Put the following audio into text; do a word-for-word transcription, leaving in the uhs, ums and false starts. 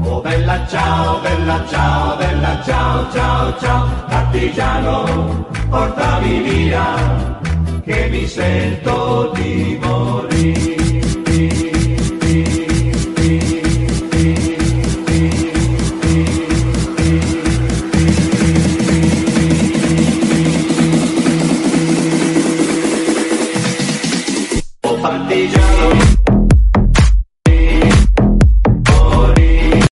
Oh bella ciao, bella ciao, bella ciao, ciao, ciao, partigiano, portami via, che mi sento di morire.